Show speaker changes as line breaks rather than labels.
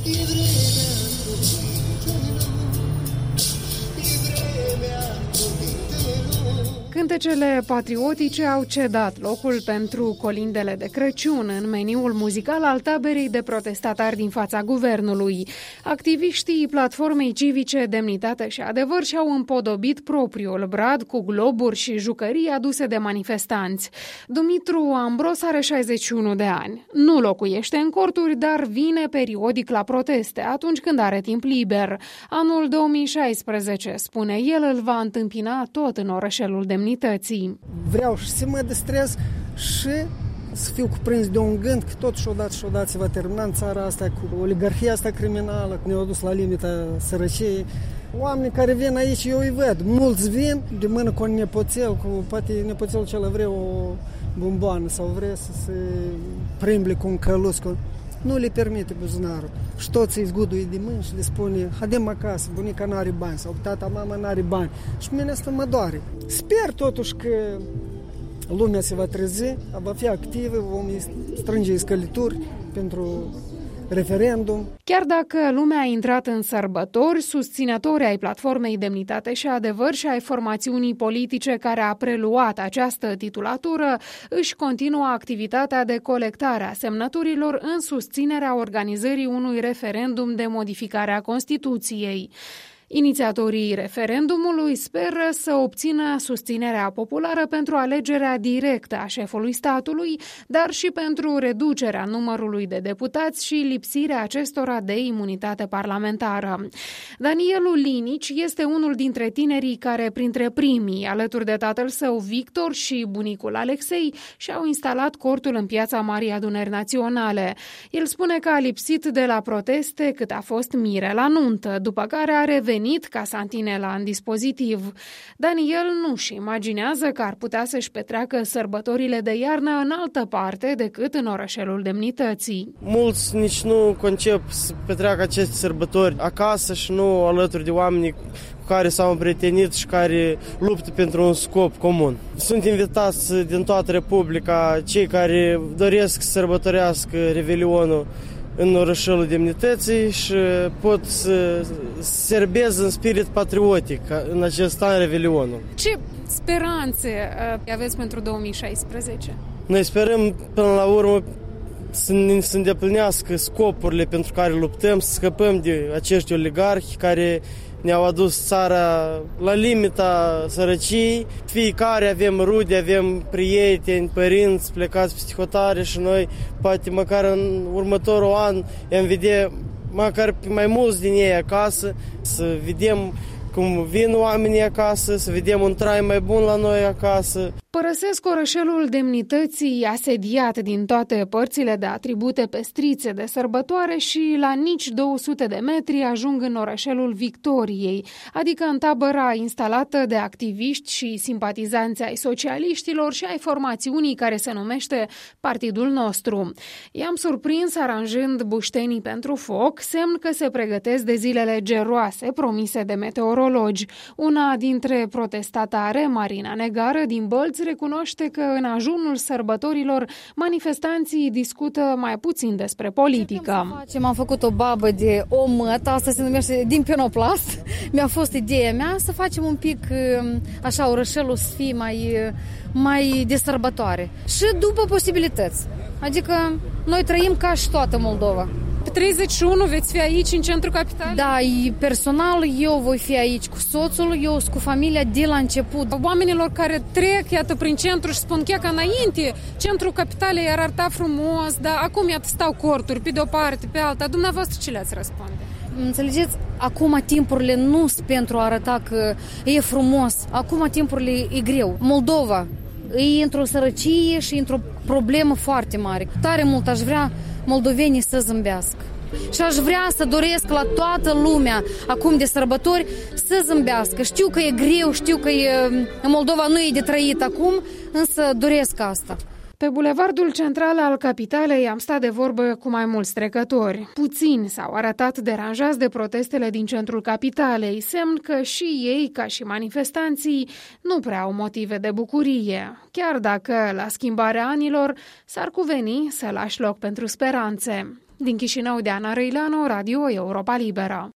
Cântecele patriotice au cedat locul pentru colindele de Crăciun în meniul muzical al taberei de protestatari din fața guvernului. Activiștii platformei civice Demnitate și Adevăr și-au împodobit propriul brad cu globuri și jucării aduse de manifestanți. Dumitru Ambros are 61 de ani. Nu locuiește în corturi, dar vine periodic la proteste, atunci când are timp liber. Anul 2016, spune el, îl va întâmpina tot în orășelul Demnității.
Vreau și să mă distrez și să fiu cuprins de un gând că tot și odată se va termina în țara asta cu oligarhia asta criminală, ne-au dus la limita sărăciei. Oamenii care vin aici, eu îi văd. Mulți vin de mână cu un nepoțel, poate nepoțelul acela vrea o bomboană sau vrea să se primble cu un căluț. Nu le permite buzunarul. Și toți îi zguduie de mâini și le spune, haidem acasă, bunica n-are bani sau tata, mama n-are bani. Și mine asta mă doare. Sper totuși că lumea se va trezi, va fi activă, vom strânge scălituri pentru referendum.
Chiar dacă lumea a intrat în sărbători, susținătorii ai platformei Demnitate și Adevăr și ai formațiunii politice care a preluat această titulatură își continuă activitatea de colectare a semnăturilor în susținerea organizării unui referendum de modificare a Constituției. Inițiatorii referendumului speră să obțină susținerea populară pentru alegerea directă a șefului statului, dar și pentru reducerea numărului de deputați și lipsirea acestora de imunitate parlamentară. Danielu Linici este unul dintre tinerii care, printre primii, alături de tatăl său Victor și bunicul Alexei, și-au instalat cortul în Piața Marii Adunări Naționale. El spune că a lipsit de la proteste cât a fost mire la nuntă, după care a revenit ca santinela în dispozitiv. Daniel nu-și imaginează că ar putea să-și petreacă sărbătorile de iarnă în altă parte decât în orășelul Demnității.
Mulți nici nu concep să petreacă aceste sărbători acasă și nu alături de oamenii cu care s-au împrietenit și care luptă pentru un scop comun. Sunt invitați din toată Republica cei care doresc să sărbătorească Revelionul în orășelul Demnității și pot să serbez în spirit patriotic în acest an Revelionul.
Ce speranțe aveți pentru 2016?
Noi sperăm până la urmă să îndeplinească scopurile pentru care luptăm, să scăpăm de acești oligarhi care ne-au adus țara la limita sărăciei. Fiecare avem rude, avem prieteni, părinți plecați peste hotare și noi poate măcar în următorul an am vedea măcar mai mulți din ei acasă, să vedem cum vin oamenii acasă, să vedem un trai mai bun la noi acasă.
Părăsesc orășelul Demnității asediat din toate părțile de atribute pestrițe de sărbătoare și la nici 200 de metri ajung în orășelul Victoriei, adică în tabăra instalată de activiști și simpatizanți ai socialiștilor și ai formațiunii care se numește Partidul Nostru. I-am surprins aranjând buștenii pentru foc, semn că se pregătesc de zilele geroase promise de meteorologi. Una dintre protestatare, Marina Negară, din Bălți, recunoaște că în ajunul sărbătorilor manifestanții discută mai puțin despre politică.
Am făcut o babă de omăt, asta se numește din penoplast. Mi-a fost ideea mea să facem un pic așa orășelul să fie mai de sărbătoare. Și după posibilități. Adică noi trăim ca și toată Moldova.
Pe 31 veți fi aici, în centrul capitalei?
Da, personal eu voi fi aici cu soțul, eu sunt cu familia de la început.
Oamenilor care trec, iată, prin centru și spun că înainte centrul capitalei ar arăta frumos, dar acum, iată, stau corturi pe de o parte, pe alta. Dumneavoastră ce le-ați răspunde?
Înțelegeți, acum timpurile nu sunt pentru a arăta că e frumos. Acum timpurile e greu. Moldova e într-o sărăcie și într-o problemă foarte mare. Tare mult aș vrea moldovenii să zâmbească. Și aș vrea să doresc la toată lumea acum de sărbători să zâmbească. Știu că e greu, știu că în Moldova nu e de trăit acum, însă doresc asta.
Pe bulevardul central al capitalei am stat de vorbă cu mai mulți trecători. Puțini s-au arătat deranjați de protestele din centrul capitalei, semn că și ei, ca și manifestanții, nu prea au motive de bucurie, chiar dacă, la schimbarea anilor, s-ar cuveni să lași loc pentru speranțe. Din Chișinău, Diana Răileanu, Radio Europa Liberă.